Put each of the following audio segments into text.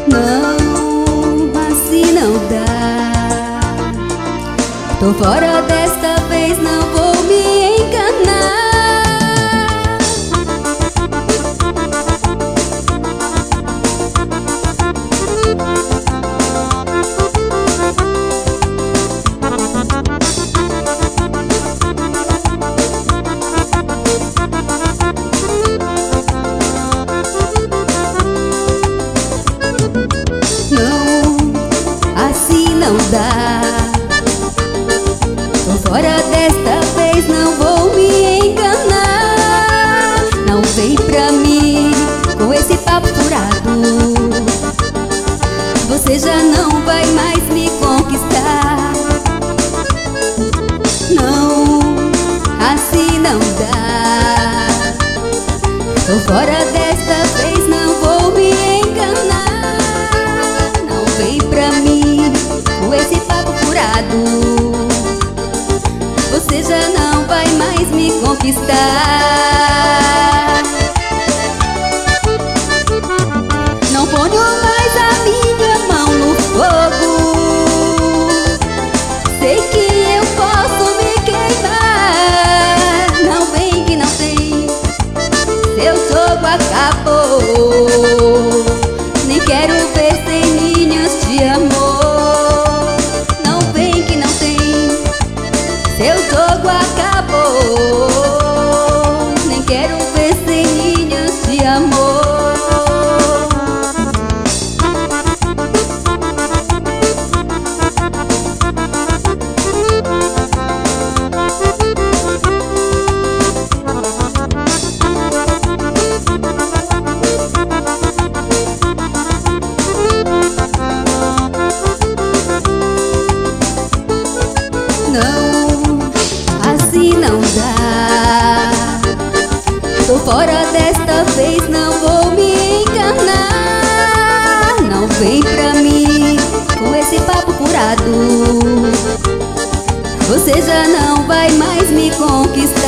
Não, assim não dá. Tô fora desta vez, não vou me enganar. Não dá. Tô fora desta vez, não vou me enganar. Não vem pra mim com esse papo furado. Você já não vai mais me conquistar. Não, assim não dá. Tô fora desta vez, não vou me enganar. Não vem pra mim com esse papo furado. Você já não vai mais me conquistar. Não ponho mais a minha mão no fogo. Sei que eu posso me queimar. Não vem que não tem, seu jogo acabou. Nem quero ver sem ninhas de amor. Seu jogo acabou. Nem quero ver sem linhas de amor. Não, assim não dá. Tô fora desta vez, não vou me enganar. Não vem pra mim com esse papo furado. Você já não vai mais me conquistar.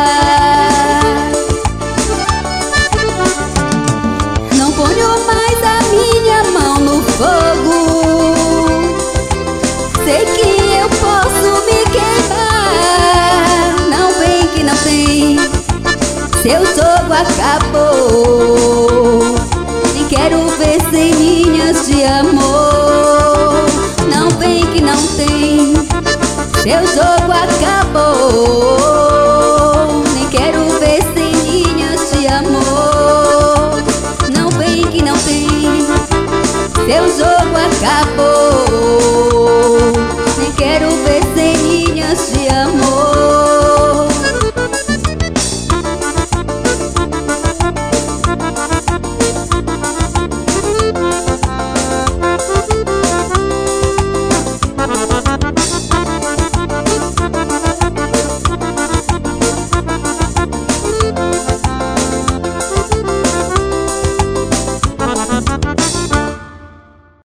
Não ponho mais a minha mão no fogo. Sei que eu posso me queimar. Não vem que não tem, seu jogo acabou. Nem quero ver sem linhas de amor. Não vem que não tem, seu jogo